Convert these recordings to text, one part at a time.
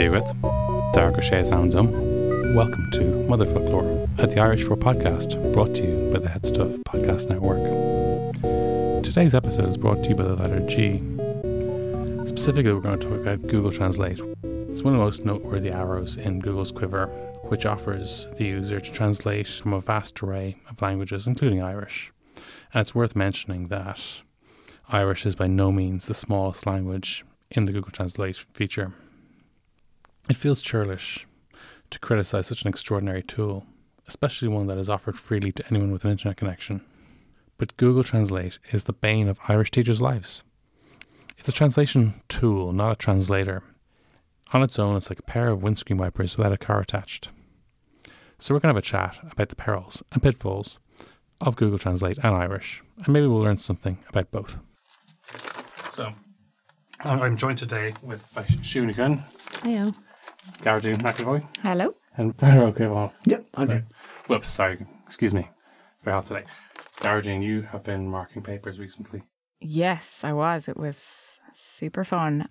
Díogad, Darga Sé Soundum. Welcome to Mother Folklore, at the Irish for podcast, brought to you by the Head Stuff Podcast Network. Today's episode is brought to you by the letter G. Specifically, we're going to talk about Google Translate. It's one of the most noteworthy arrows in Google's quiver, which offers the user to translate from a vast array of languages, including Irish. And it's worth mentioning that Irish is by no means the smallest language in the Google Translate feature. It feels churlish to criticise such an extraordinary tool, especially one that is offered freely to anyone with an internet connection. But Google Translate is the bane of Irish teachers' lives. It's a translation tool, not a translator. On its own, it's like a pair of windscreen wipers without a car attached. So we're going to have a chat about the perils and pitfalls of Google Translate and Irish, and maybe we'll learn something about both. So, I'm joined today by Siún Gunn. Hello. Gardaí McAvoy. Hello. And Barrow O'Connell. Yep, I'm here. Whoops, sorry. Excuse me. It's very hot today. Gardaí, you have been marking papers recently. Yes, I was. It was super fun.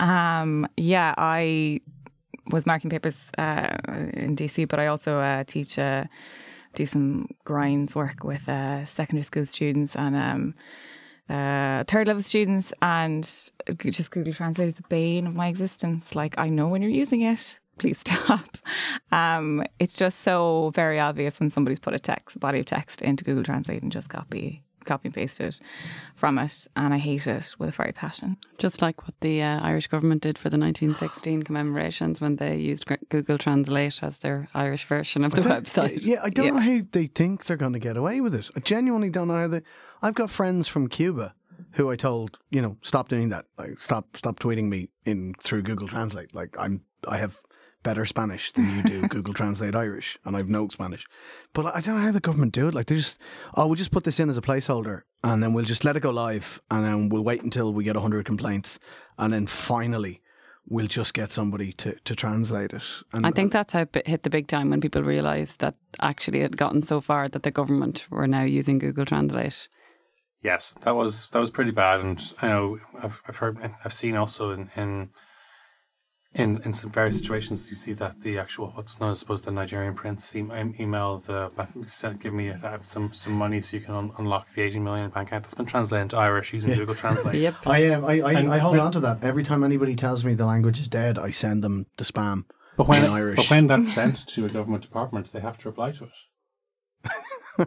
I was marking papers in DC, but I also do some grinds work with secondary school students and third level students, and just Google Translate is the bane of my existence. Like, I know when you're using it, please stop. It's just so very obvious when somebody's put a body of text into Google Translate and just copy and paste it from it, and I hate it with a fiery passion. Just like what the Irish government did for the 1916 commemorations when they used Google Translate as their Irish version of the website. Yeah, I don't know how they think they're going to get away with it. I genuinely don't know how I've got friends from Cuba who I told, stop doing that. Like, stop tweeting me through Google Translate. Like, I have better Spanish than you do Google Translate Irish, and I've no Spanish. But I don't know how the government do it. Like, we'll just put this in as a placeholder, and then we'll just let it go live, and then we'll wait until we get 100 complaints, and then finally we'll just get somebody to translate it. And I think that's how it hit the big time, when people realised that actually it had gotten so far that the government were now using Google Translate. Yes, that was pretty bad, and I know I've seen also in some various situations, you see that the actual, what's known as, suppose, the Nigerian prince email give me some money so you can unlock the 80 million bank account. That's been translated into Irish using Google Translate. Yep. I hold on to that. Every time anybody tells me the language is dead, I send them the spam in Irish. But when that's sent to a government department, they have to reply to it.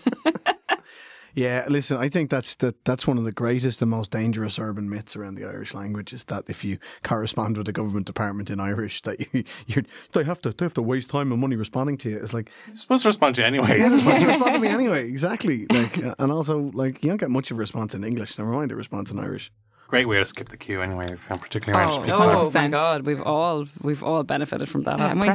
Yeah, listen, I think that's one of the greatest and most dangerous urban myths around the Irish language, is that if you correspond with a government department in Irish, that they have to waste time and money responding to you. It's like, you're supposed to respond to you anyway. Yeah, they're supposed to respond to me anyway, exactly. Like, and also, like, you don't get much of a response in English. Never mind a response in Irish. Great way to skip the queue anyway, particularly Irish people. Oh my God, we've all benefited from that, haven't we?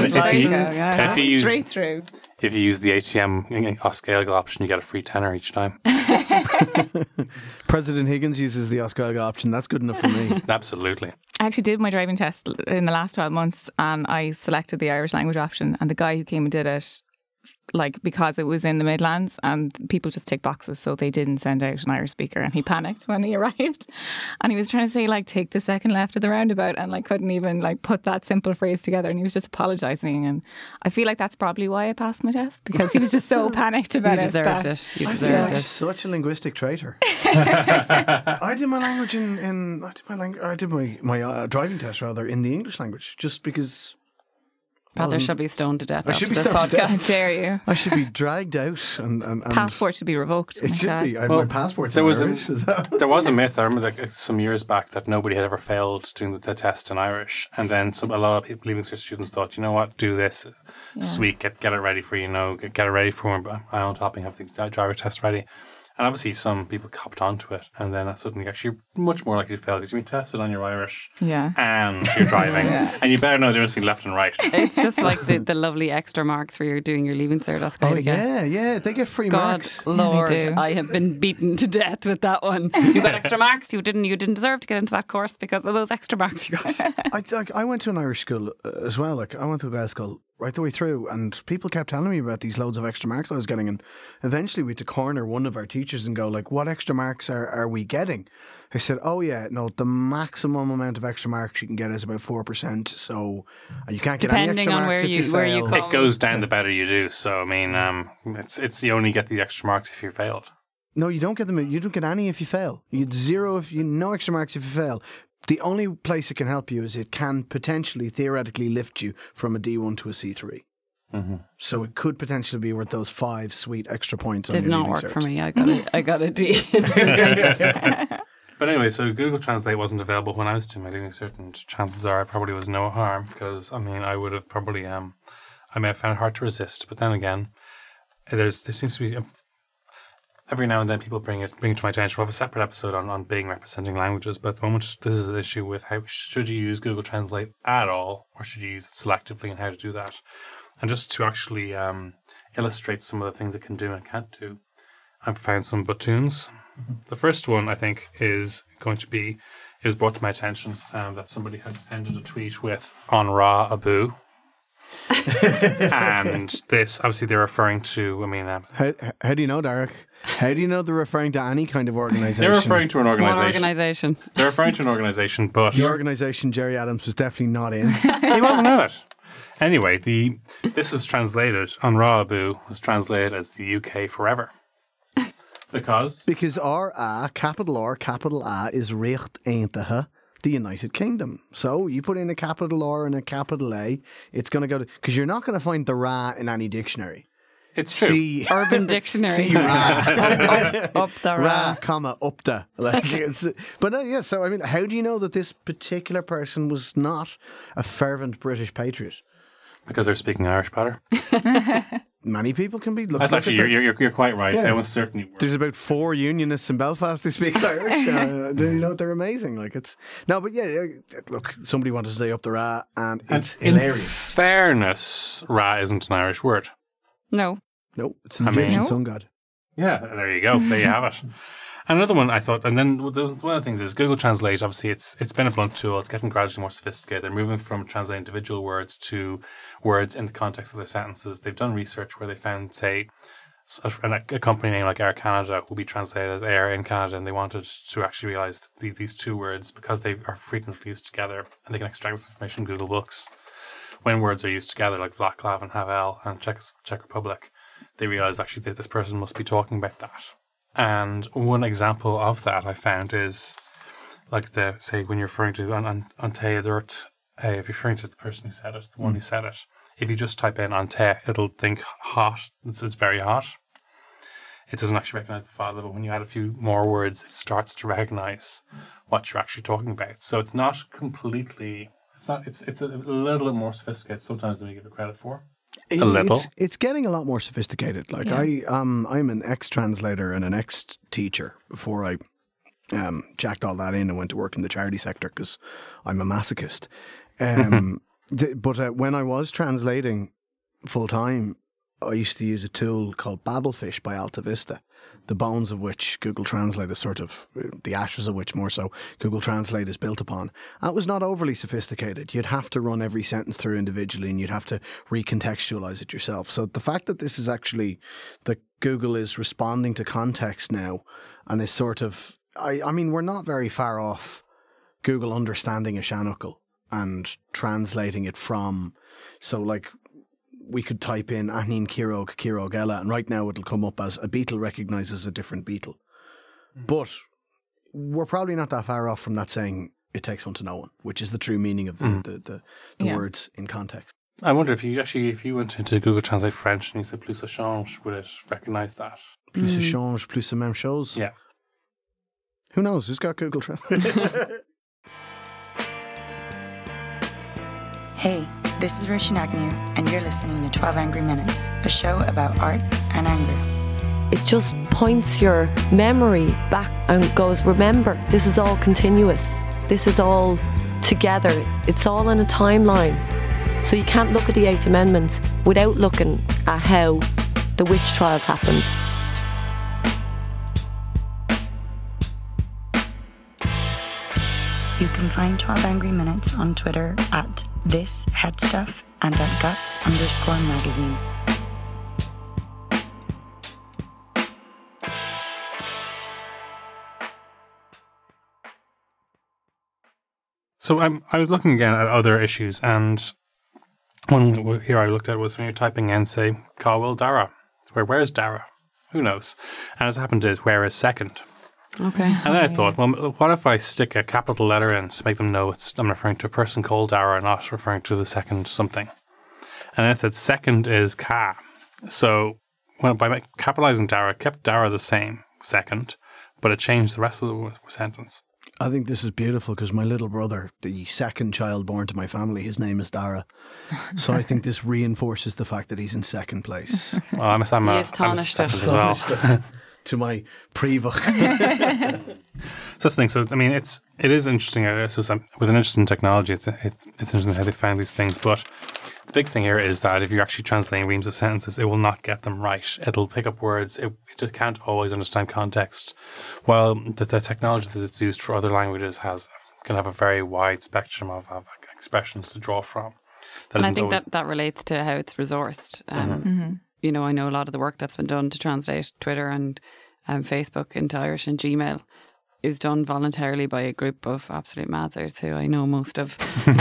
Straight through. If you use the HTM Oscailga option, you get a free tenner each time. President Higgins uses the Oscailga option. That's good enough for me. Absolutely. I actually did my driving test in the last 12 months, and I selected the Irish language option, and the guy who came and did it, like, because it was in the Midlands and people just tick boxes, so they didn't send out an Irish speaker, and he panicked when he arrived, and he was trying to say, like, take the second left of the roundabout, and like couldn't even like put that simple phrase together, and he was just apologising. And I feel like that's probably why I passed my test, because he was just so panicked about it. You I feel deserved like it. such a linguistic traitor. I did my language I did my driving test rather in the English language, just because. Father shall be stoned to death. I should be after this stoned to death. How dare you? I should be dragged out and Passport should be revoked. It should be. Well, my passport's there in was Irish. There was a myth, I remember, some years back, that nobody had ever failed doing the test in Irish, and then a lot of people, leaving cert students, thought, you know what, do this. Sweet, get it ready for, get it ready for my own topping, have the driver test ready. And obviously some people copped onto it, and then suddenly actually you're much more likely to fail because you've been tested on your Irish and you're driving. And you better know the difference between left and right. It's just like the lovely extra marks where you're doing your leaving cert. Yeah, they get free marks. Lord, Yeah, I have been beaten to death with that one. You got extra marks. You didn't deserve to get into that course because of those extra marks you got. I went to an Irish school as well. Like, I went to a Gael school right the way through, and people kept telling me about these loads of extra marks I was getting, and eventually we had to corner one of our teachers teachers and go like, what extra marks are we getting? I said, oh yeah, no, the maximum amount of extra marks you can get is about 4%. So you can't get any Depending extra on marks where if you you- where you fail. come. It goes down the better you do. So I mean, it's you only get the extra marks if you failed. No, you don't get them. You don't get any if you fail. You get 0 if you no extra marks if you fail. The only place it can help you is it can potentially, theoretically, lift you from a D1 to a C3. Mm-hmm. So it could potentially be worth those 5 sweet extra points. Did on your not leaving work cert. for me. I got a D. But anyway, so Google Translate wasn't available when I was doing my leaving cert, and chances are I probably was no harm because I mean I would have probably I may have found it hard to resist. But then again, there seems to be every now and then people bring it to my attention. We'll have a separate episode on Bing representing languages, but at the moment this is an issue with how should you use Google Translate at all, or should you use it selectively, and how to do that. And just to actually illustrate some of the things it can do and can't do, I've found some buttoons. The first one, I think, is going to be, it was brought to my attention that somebody had ended a tweet with "on Ra Abu." And this, obviously, they're referring to, I mean... How do you know, Derek? How do you know they're referring to any kind of organisation? they're referring to an What organisation. organisation? They're referring to an organisation, but... The organisation Jerry Adams was definitely not in. he wasn't in it. Anyway, this is translated, "on Ra Abu" was translated as the UK forever. Because... Because capital R, capital A is Recht Eintige, the United Kingdom. So you put in a capital R and a capital A, it's going to go to... Because you're not going to find the Ra in any dictionary. It's true. See, Urban Dictionary. see Ra. Up the Ra, Ra. comma, upta. Like it's, but yeah, so I mean, how do you know that this particular person was not a fervent British patriot? Because they're speaking Irish better. Many people can be. That's actually, you're quite right. Yeah. I was certainly were. There's about 4 unionists in Belfast who speak Irish. They're amazing. Like it's no, but yeah. Look, somebody wanted to say up the Ra, and it's In hilarious. fairness, Ra isn't an Irish word. No. No, it's an I mean- Egyptian No. sun god. Yeah, there you go. There you have it. Another one I thought, and then one of the things is Google Translate. Obviously, it's been a blunt tool. It's getting gradually more sophisticated. They're moving from translating individual words to words in the context of their sentences. They've done research where they found, say, a company name like Air Canada will be translated as Air in Canada, and they wanted to actually realize that these two words, because they are frequently used together, and they can extract this information from Google Books. When words are used together, like Václav and Havel and Czech Republic, they realize actually that this person must be talking about that. And one example of that I found is like say when you're referring to Ante Dirt, if you're referring to the person who said it, the one who said it, if you just type in Ante, it'll think hot. It's very hot. It doesn't actually recognize the file, but when you add a few more words, it starts to recognize what you're actually talking about. So it's not completely. It's a little bit more sophisticated sometimes than we give it credit for. A little. It's getting a lot more sophisticated. Like I'm an ex-translator and an ex-teacher before I jacked all that in and went to work in the charity sector because I'm a masochist. But when I was translating full time, I used to use a tool called Babelfish by Alta Vista, the bones of which Google Translate is sort of, the ashes of which more so Google Translate is built upon. That was not overly sophisticated. You'd have to run every sentence through individually and you'd have to recontextualize it yourself. So the fact that this is actually, that Google is responding to context now and is sort of, I mean, we're not very far off Google understanding a Shanukal and translating it from, so like, we could type in Anin Kirog Kirogella, and right now it'll come up as a beetle recognizes a different beetle. But we're probably not that far off from that saying it takes one to know one, which is the true meaning of the words in context. I wonder if you went into Google Translate French and you said plus ça change, would it recognize that? Plus ça change, plus ça même chose. Yeah. Who knows? Who's got Google Translate? Hey, this is Roshan Agnew, and you're listening to 12 Angry Minutes, a show about art and anger. It just points your memory back and goes, remember, this is all continuous. This is all together. It's all in a timeline. So you can't look at the Eighth Amendment without looking at how the witch trials happened. You can find 12 Angry Minutes on Twitter at @thisheadstuff and at guts_magazine. So I was looking again at other issues, and one here I looked at was when you're typing in, say, Caldwell Dara. Where's Dara? Who knows? And as happened is, where is second? Okay. And then I thought, well, what if I stick a capital letter in to make them know I'm referring to a person called Dara, not referring to the second something. And then it said second is Ka. So by capitalizing Dara, it kept Dara the same, second, but it changed the rest of the sentence. I think this is beautiful because my little brother, the second child born to my family, his name is Dara. So I think this reinforces the fact that he's in second place. Well, I'm second as well. To my prevach. So that's the thing. So I mean, it is interesting. With an interest in technology, it's interesting how they found these things. But the big thing here is that if you're actually translating reams of sentences, it will not get them right. It'll pick up words. It just can't always understand context. While the technology that it's used for other languages can have a very wide spectrum of expressions to draw from. And I think that relates to how it's resourced. You know, I know a lot of the work that's been done to translate Twitter and Facebook into Irish and Gmail is done voluntarily by a group of absolute madsers who I know most of.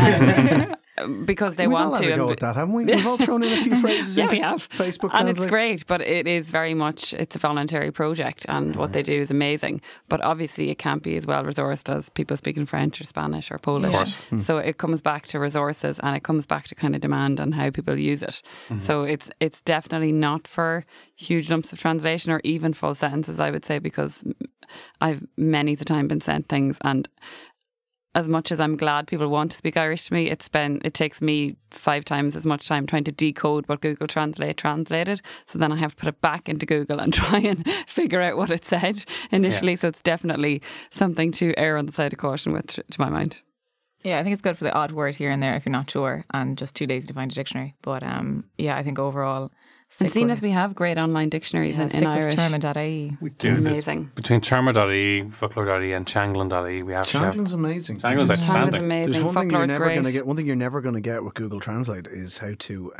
Because they want to. We've all had a go at that, haven't we? We've all thrown in a few phrases into we have. Facebook and Translate. It's great, but it is very much, it's a voluntary project, and what they do is amazing. But obviously it can't be as well resourced as people speaking French or Spanish or Polish. Of course. So it comes back to resources, and it comes back to kind of demand and how people use it. So it's definitely not for huge lumps of translation or even full sentences, I would say, because I've many the time been sent things, and as much as I'm glad people want to speak Irish to me, it takes me 5 times as much time trying to decode what Google Translate translated. So then I have to put it back into Google and try and figure out what it said initially. Yeah. So it's definitely something to err on the side of caution with, to my mind. Yeah, I think it's good for the odd word here and there if you're not sure and just too lazy to find a dictionary. But yeah, I think overall... And seeing as we have great online dictionaries in Irish. Terma.ie. We do. Amazing. Between Terma.ie, Folklore.ie and Changeland.ie, we have... Changeland's amazing. Changeland's outstanding. Amazing. There's one thing you're never going to get with Google Translate is how to...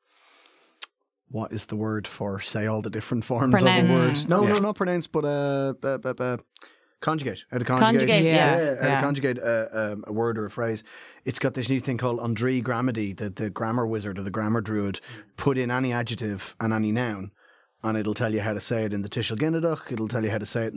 what is the word for say all the different forms of a word? No, not pronounce, but... Conjugate. How to conjugate. How to conjugate a word or a phrase. It's got this new thing called André Gramedy, the grammar wizard or the grammar druid. Put in any adjective and any noun, and it'll tell you how to say it in the Tishel Ginneduch. It'll tell you how to say it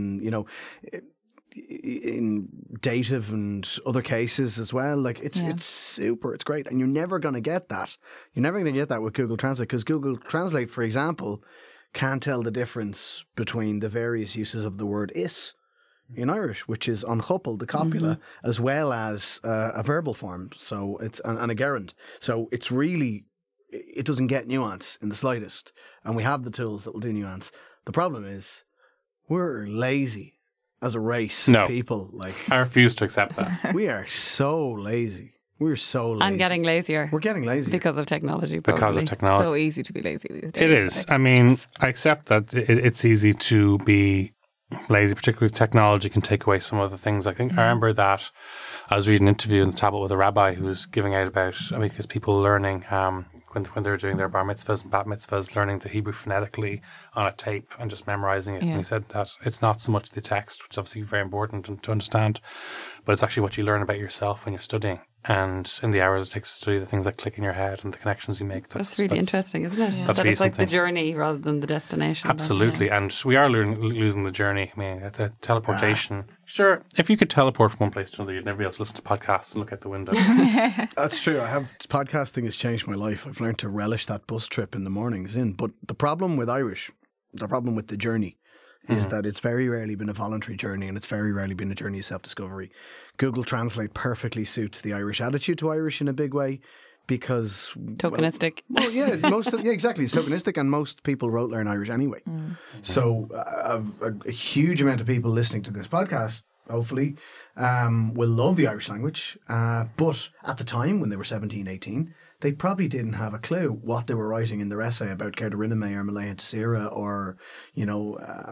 in dative and other cases as well. Like it's super. It's great, and you're never going to get that. You're never going to get that with Google Translate because Google Translate, for example, can't tell the difference between the various uses of the word is in Irish, which is an chopel, the copula, as well as a verbal form. So it's and a gerund. So it's really, it doesn't get nuance in the slightest. And we have the tools that will do nuance. The problem is we're lazy as a race of people. Like I refuse to accept that. We are so lazy. We're so lazy. And getting lazier. We're getting lazy. Because of technology, probably. Because of technology. So easy to be lazy these days. It is. I mean, I accept that it's easy to be lazy, particularly technology can take away some of the things. I remember that I was reading an interview in the tablet with a rabbi who was giving out about, because people learning when they're doing their bar mitzvahs and bat mitzvahs, learning the Hebrew phonetically on a tape and just memorizing it. Yeah. And he said that it's not so much the text, which is obviously very important to understand, but it's actually what you learn about yourself when you're studying. And in the hours it takes to study, the things that click in your head and the connections you make. That's really interesting, isn't it? Yeah. That's that really it's like something. The journey rather than the destination. Absolutely. And we are losing the journey. I mean, the teleportation. Sure, if you could teleport from one place to another, you'd never be able to listen to podcasts and look out the window. That's true. Podcasting has changed my life. I've learned to relish that bus trip in the mornings in. But the problem with Irish, the problem with the journey, is that it's very rarely been a voluntary journey and it's very rarely been a journey of self-discovery. Google Translate perfectly suits the Irish attitude to Irish in a big way because... Tokenistic. Well, yeah, exactly. It's tokenistic and most people learn Irish anyway. So a huge amount of people listening to this podcast, hopefully, will love the Irish language. But at the time, when they were 17, 18... they probably didn't have a clue what they were writing in their essay about Cerda Rinne or Malaya Tsira or,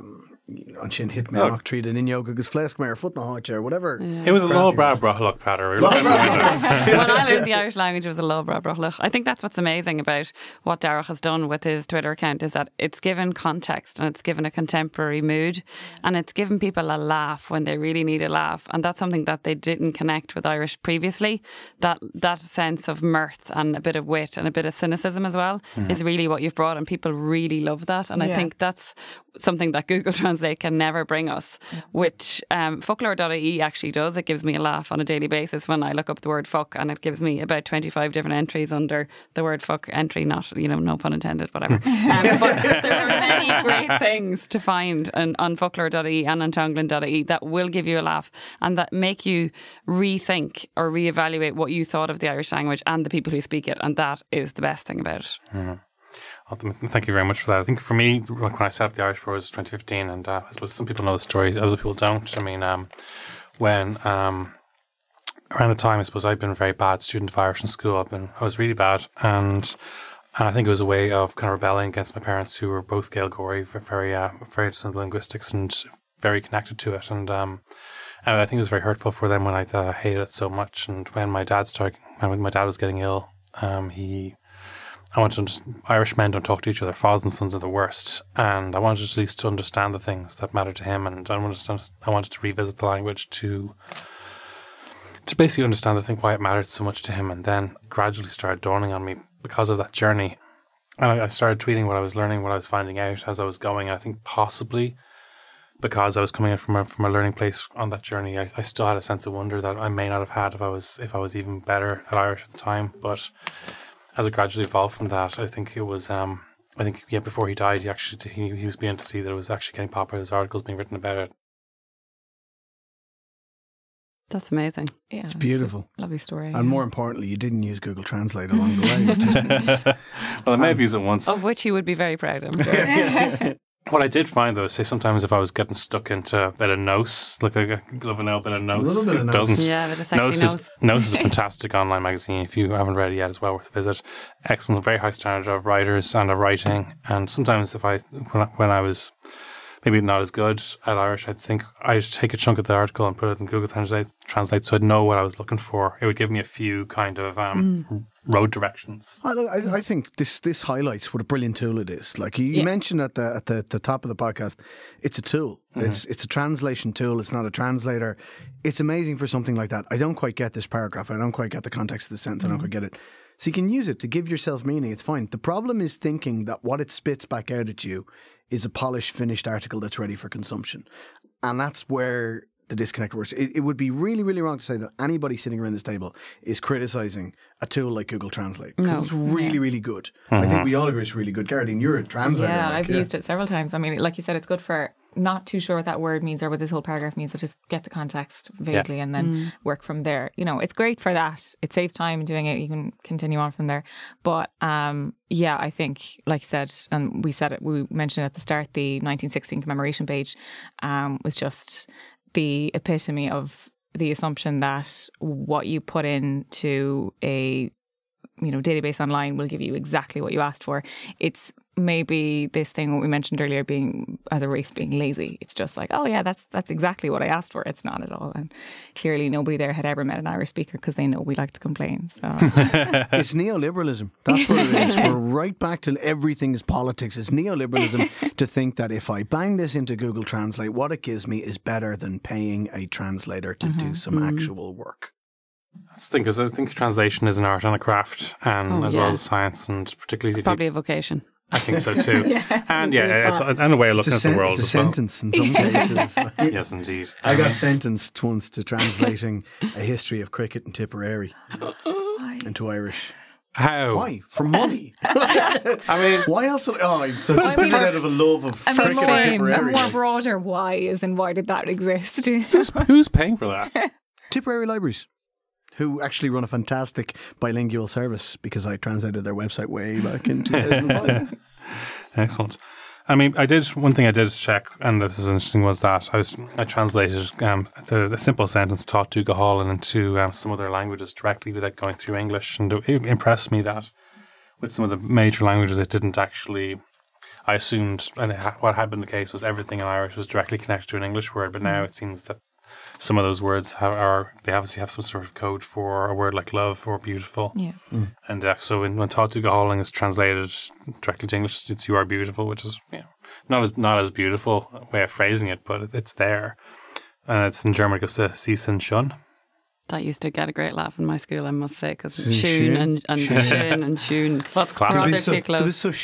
an sin hit me ach tríd an inneog agus flesk mé ar fut na háte or whatever. It was a low brow brachloch patter. When I learned the Irish language, it was a low brow brachloch. I think that's what's amazing about what Darach has done with his Twitter account, is that it's given context and it's given a contemporary mood, and it's given people a laugh when they really need a laugh, and that's something that they didn't connect with Irish previously. That sense of mirth and a bit of wit and a bit of cynicism as well is really what you've brought, and people really love that. And I think that's something that Google Translate can never bring us, which folklore.ie actually does. It gives me a laugh on a daily basis when I look up the word fuck, and it gives me about 25 different entries under the word fuck entry, not, no pun intended, whatever. But there are many great things to find on folklore.ie and on tonglen.ie that will give you a laugh and that make you rethink or reevaluate what you thought of the Irish language and the people who speak it, and that is the best thing about it. Thank you very much for that. I think for me, when I set up the Irish for was 2015, and I suppose some people know the story, other people don't. I mean, when around the time, I suppose I'd been a very bad student of Irish in school. I was really bad, and I think it was a way of kind of rebelling against my parents, who were both Gaeilgeoirí, very into linguistics and very connected to it. And I think it was very hurtful for them when I hated it so much. And when my dad was getting ill, I wanted to Irish men don't talk to each other. Fathers and sons are the worst. And I wanted at least to understand the things that matter to him. And I wanted to revisit the language to basically understand why it mattered so much to him. And then gradually started dawning on me because of that journey. And I started tweeting what I was learning, what I was finding out as I was going. And I think possibly because I was coming in from a learning place on that journey, I still had a sense of wonder that I may not have had if I was even better at Irish at the time. But as it gradually evolved from that, I think it was, before he died, he was beginning to see that it was actually getting popular. There's articles being written about it. That's amazing. Yeah, it's beautiful. Lovely story. And more importantly, you didn't use Google Translate along the way. Well, I may have used it once. Of which he would be very proud, I'm sure. What I did find, though, is sometimes if I was getting stuck into a bit of Nose, like I love a bit of Nose. A little bit of Nose. Yeah, a bit of sexy Nose is a fantastic online magazine. If you haven't read it yet, it's well worth a visit. Excellent, very high standard of writers and of writing. And sometimes when I was maybe not as good at Irish, I'd take a chunk of the article and put it in Google Translate so I'd know what I was looking for. It would give me a few kind of road directions. I think this highlights what a brilliant tool it is. Like you mentioned at the top of the podcast, it's a tool. Mm-hmm. It's a translation tool. It's not a translator. It's amazing for something like that. I don't quite get this paragraph. I don't quite get the context of the sentence. I don't quite get it. So you can use it to give yourself meaning. It's fine. The problem is thinking that what it spits back out at you is a polished, finished article that's ready for consumption. And that's where the disconnect works. It would be really, really wrong to say that anybody sitting around this table is criticising a tool like Google Translate. Because it's really, really good. Mm-hmm. I think we all agree it's really good. Geraldine, you're a translator. Yeah, I've used it several times. I mean, like you said, it's good for not too sure what that word means or what this whole paragraph means. So just get the context vaguely and then work from there. It's great for that. It saves time in doing it. You can continue on from there. But I think, like you said, and we mentioned at the start, the 1916 commemoration page was just the epitome of the assumption that what you put into a database online will give you exactly what you asked for. It's maybe this thing what we mentioned earlier, being as a race being lazy. It's just like, oh yeah, that's exactly what I asked for. It's not at all. And clearly nobody there had ever met an Irish speaker because they know we like to complain. So it's neoliberalism. That's what it is. We're right back to everything is politics. It's neoliberalism to think that if I bang this into Google Translate, what it gives me is better than paying a translator to do some actual work. That's the thing, because I think translation is an art and a craft, and as well as a science, and particularly it's probably a vocation. I think so too. And it's a way of looking at the world. It's a sentence in some cases. Yes, indeed. I got sentenced once to translating a history of cricket in Tipperary into Irish. How? Why? For money. I mean, why else? So just did it out of a love of cricket in Tipperary. More broader, why is and why did that exist? Who's paying for that? Tipperary Libraries, who actually run a fantastic bilingual service, because I translated their website way back in 2005. Excellent. I mean, one thing I did check, and this is interesting, was that I translated a simple sentence, taught Duga Hall, into some other languages directly without going through English. And it impressed me that with some of the major languages, it didn't actually I assumed, and what had been the case was everything in Irish was directly connected to an English word, but now it seems that some of those words they obviously have some sort of code for a word like love or beautiful. Yeah. And so when Tátu go hauling is translated directly to English, it's "you are beautiful," which is not as beautiful way of phrasing it, but it's there. And it's in German, it goes to "Sie sind schön." That used to get a great laugh in my school, I must say, because Schön. Schoon and Schön and Schoon. That's classic. Rather so, too close. that was so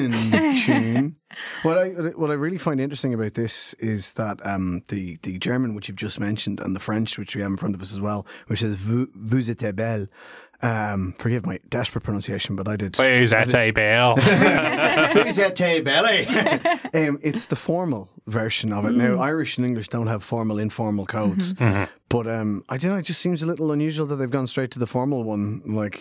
schön. What I really find interesting about this is that the German, which you've just mentioned, and the French, which we have in front of us as well, which is "vous êtes belle." Forgive my desperate pronunciation, but I did. Vous êtes belle. Vous êtes belle. It's the formal version of it. Now, Irish and English don't have formal, informal codes. Mm-hmm. But I don't know, it just seems a little unusual that they've gone straight to the formal one. Like,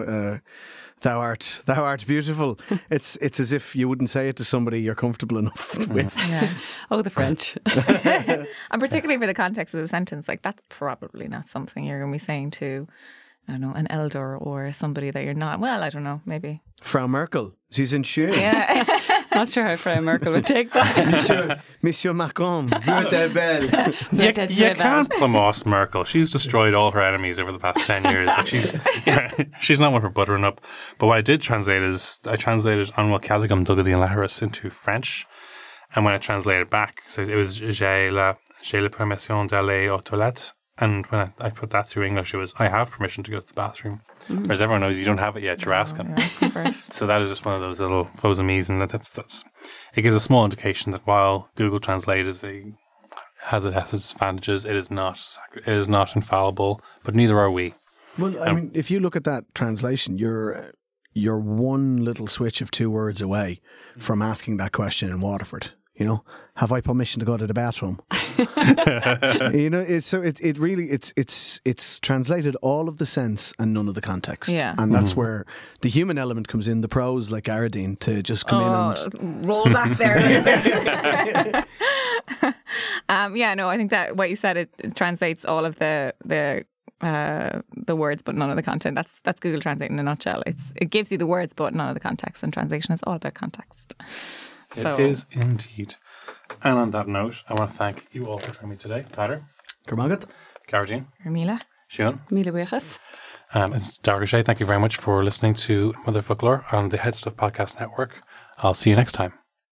thou art beautiful. It's as if you wouldn't say it to somebody you're comfortable enough with. Yeah. Oh, the French. And particularly for the context of the sentence, like that's probably not something you're going to be saying to, I don't know, an elder or somebody that you're not. Well, I don't know, maybe. Frau Merkel, sie sind schön. Yeah. Not sure how Frau Merkel would take that. Monsieur Macron, vous êtes belle. You can't plumose Merkel. She's destroyed all her enemies over the past 10 years. Like she's not one for buttering up. But what I did translate is I translated Annual Caligum Dugad and Laharis into French. And when I translated back, so it was j'ai la permission d'aller aux toilettes. And when I put that through English, it was I have permission to go to the bathroom. Whereas everyone knows you don't have it yet, you're asking. So that is just one of those little faux amis, and that's it gives a small indication that while Google Translate has its advantages, it is not infallible, but neither are we. Well, I mean, if you look at that translation, you're one little switch of 2 words away from asking that question in Waterford. Have I permission to go to the bathroom? It's translated all of the sense and none of the context. Yeah. And that's where the human element comes in, the pros like Aradine to just come in and roll back there a little bit. I think that what you said, it translates all of the words but none of the content. That's Google Translate in a nutshell. It gives you the words but none of the context, and translation is all about context. It is indeed. And on that note, I want to thank you all for joining me today. Pater. Kermagat. Garagine. Mila. Sian. Mila Wiechas. It's Dara Gachet. Thank you very much for listening to Mother Folklore on the Head Stuff Podcast Network. I'll see you next time.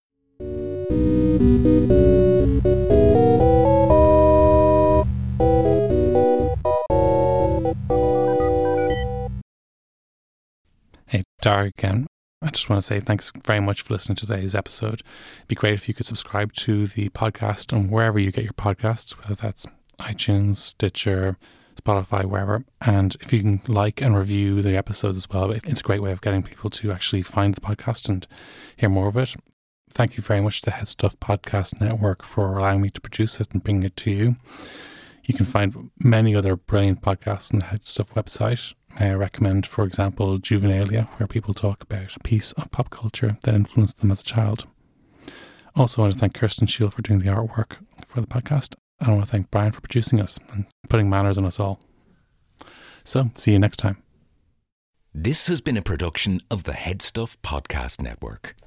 Hey, Dara again. I just want to say thanks very much for listening to today's episode. It'd be great if you could subscribe to the podcast on wherever you get your podcasts, whether that's iTunes, Stitcher, Spotify, wherever. And if you can like and review the episodes as well, it's a great way of getting people to actually find the podcast and hear more of it. Thank you very much to the Head Stuff Podcast Network for allowing me to produce it and bring it to you. You can find many other brilliant podcasts on the Head Stuff website. I recommend, for example, Juvenalia, where people talk about a piece of pop culture that influenced them as a child. Also, I want to thank Kirsten Shield for doing the artwork for the podcast. And I want to thank Brian for producing us and putting manners on us all. So, see you next time. This has been a production of the Head Stuff Podcast Network.